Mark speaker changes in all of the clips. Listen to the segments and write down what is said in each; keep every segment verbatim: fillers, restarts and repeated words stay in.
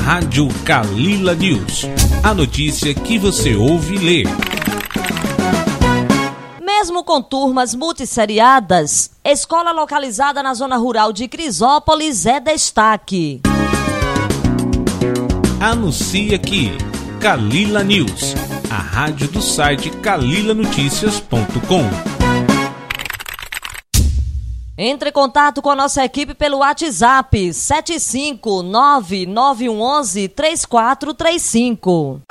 Speaker 1: Rádio Kalila News. A notícia que você ouve e lê.
Speaker 2: Mesmo com turmas multisseriadas, escola localizada na zona rural de Crisópolis é destaque.
Speaker 1: Anuncia aqui, Kalila News, a rádio do site kalila noticias ponto com.
Speaker 2: Entre em contato com a nossa equipe pelo WhatsApp sete cinco nove nove um um três quatro três cinco.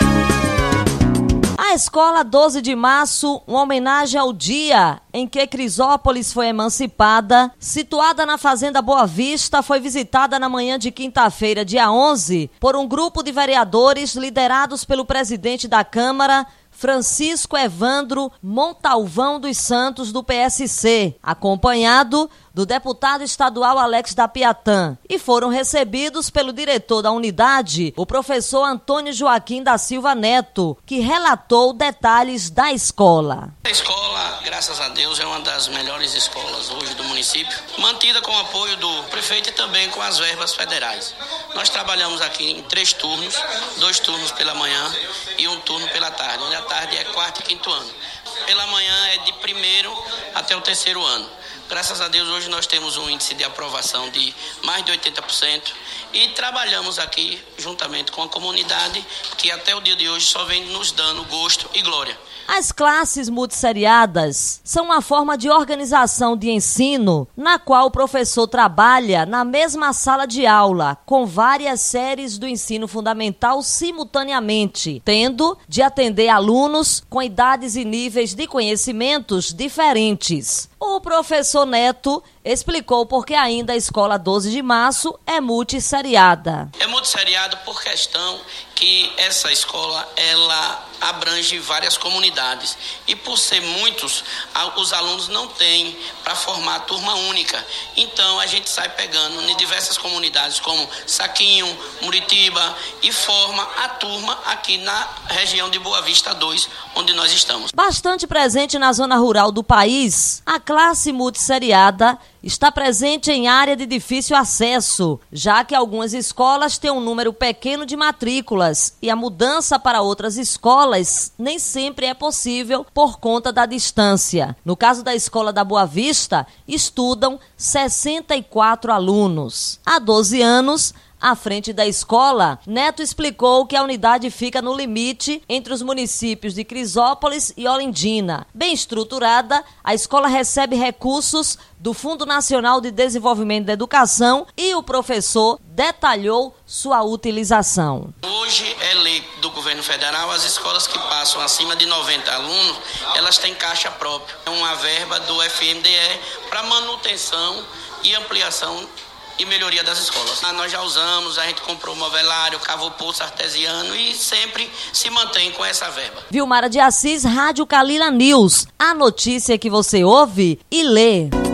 Speaker 2: A Escola doze de Março, uma homenagem ao dia em que Crisópolis foi emancipada, situada na Fazenda Boa Vista, foi visitada na manhã de quinta-feira, dia onze, por um grupo de vereadores liderados pelo presidente da Câmara, Francisco Evandro Montalvão dos Santos, do P S C, acompanhado do deputado estadual Alex da Piatã, e foram recebidos pelo diretor da unidade, o professor Antônio Joaquim da Silva Neto, que relatou detalhes da escola.
Speaker 3: A escola, graças a Deus, é uma das melhores escolas hoje do município, mantida com o apoio do prefeito e também com as verbas federais. Nós trabalhamos aqui em três turnos, dois turnos pela manhã e um turno pela tarde, onde a tarde é quarto e quinto ano. Pela manhã é de primeiro até o terceiro ano. Graças a Deus, hoje nós temos um índice de aprovação de mais de oitenta por cento e trabalhamos aqui juntamente com a comunidade, que até o dia de hoje só vem nos dando gosto e glória.
Speaker 2: As classes multisseriadas são uma forma de organização de ensino na qual o professor trabalha na mesma sala de aula, com várias séries do ensino fundamental simultaneamente, tendo de atender alunos com idades e níveis de conhecimentos diferentes. O professor Neto explicou por que ainda a Escola doze de Março é multisseriada.
Speaker 3: É multisseriado por questão que essa escola ela abrange várias comunidades e por ser muitos, os alunos não têm para formar a turma única. Então a gente sai pegando em diversas comunidades como Saquinho, Muritiba e forma a turma aqui na região de Boa Vista dois, onde nós estamos.
Speaker 2: Bastante presente na zona rural do país, a classe multisseriada está presente em área de difícil acesso, já que algumas escolas têm um número pequeno de matrículas e a mudança para outras escolas nem sempre é possível por conta da distância. No caso da Escola da Boa Vista, estudam sessenta e quatro alunos. Há doze anos, à frente da escola, Neto explicou que a unidade fica no limite entre os municípios de Crisópolis e Olindina. Bem estruturada, a escola recebe recursos do Fundo Nacional de Desenvolvimento da Educação e o professor detalhou sua utilização.
Speaker 3: Hoje é lei do governo federal, as escolas que passam acima de noventa alunos, elas têm caixa própria. É uma verba do F M D E para manutenção e ampliação e melhoria das escolas. Nós já usamos, a gente comprou movelário, cavou poço artesiano e sempre se mantém com essa verba.
Speaker 2: Vilmara de Assis, Rádio Kalila News. A notícia que você ouve e lê.